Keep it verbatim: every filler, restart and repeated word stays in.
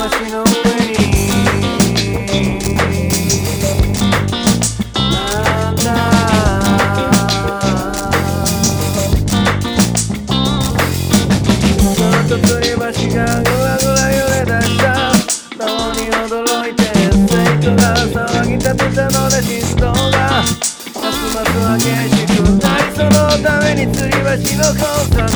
橋の上になんだそのと吊り橋がぐらぐら揺れ出した脳に驚いて生徒が騒ぎ立てたので心臓がますます激しくなりそのために吊り橋の交差